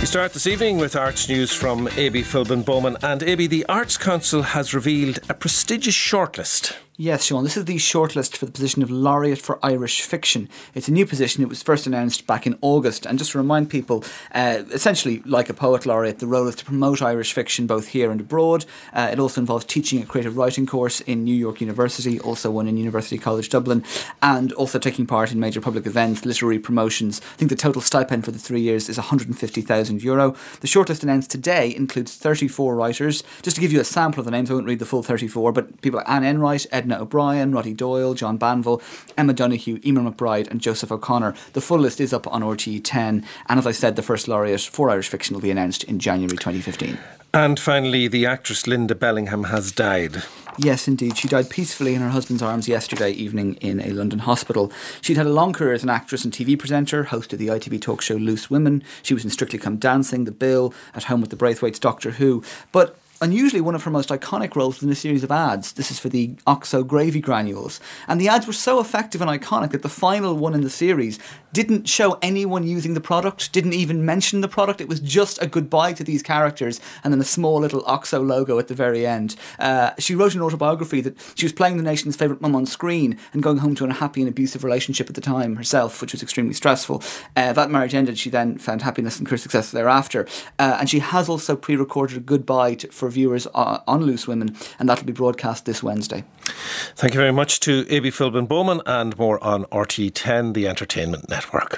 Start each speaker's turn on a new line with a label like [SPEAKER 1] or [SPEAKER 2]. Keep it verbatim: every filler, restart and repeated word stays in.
[SPEAKER 1] Start this evening with arts news from A B Philbin Bowman. And A B, the Arts Council has revealed a prestigious shortlist.
[SPEAKER 2] Yes, Sean, this is the shortlist for the position of Laureate for Irish Fiction. It's a new position. It was first announced back in August. And just to remind people, uh, essentially like a poet laureate, the role is to promote Irish fiction both here and abroad. Uh, it also involves teaching a creative writing course in New York University, also one in University College Dublin, and also taking part in major public events, literary promotions. I think the total stipend for the three years is one hundred fifty thousand euro. The shortlist announced today includes thirty-four writers. Just to give you a sample of the names, I won't read the full thirty-four, but people like Anne Enright, Edna O'Brien, Roddy Doyle, John Banville, Emma Donoghue, Emer McBride and Joseph O'Connor. The full list is up on R T E ten, and as I said, the first laureate for Irish fiction will be announced in January twenty fifteen.
[SPEAKER 1] And finally, the actress Linda Bellingham has died.
[SPEAKER 2] Yes, indeed. She died peacefully in her husband's arms yesterday evening in a London hospital. She'd had a long career as an actress and T V presenter, hosted the I T V talk show Loose Women. She was in Strictly Come Dancing, The Bill, At Home with the Braithwaites, Doctor Who. But unusually, one of her most iconic roles was in a series of ads. This is for the Oxo gravy granules. And the ads were so effective and iconic that the final one in the series didn't show anyone using the product, didn't even mention the product. It was just a goodbye to these characters and then a small little Oxo logo at the very end. Uh, she wrote an autobiography that she was playing the nation's favourite mum on screen and going home to an unhappy and abusive relationship at the time herself, which was extremely stressful. Uh, that marriage ended. She then found happiness and career success thereafter. Uh, and she has also pre-recorded a goodbye to, for viewers uh, on Loose Women, and that'll be broadcast this Wednesday.
[SPEAKER 1] Thank you very much to A B Philbin Bowman, and more on R T E ten, the Entertainment Network.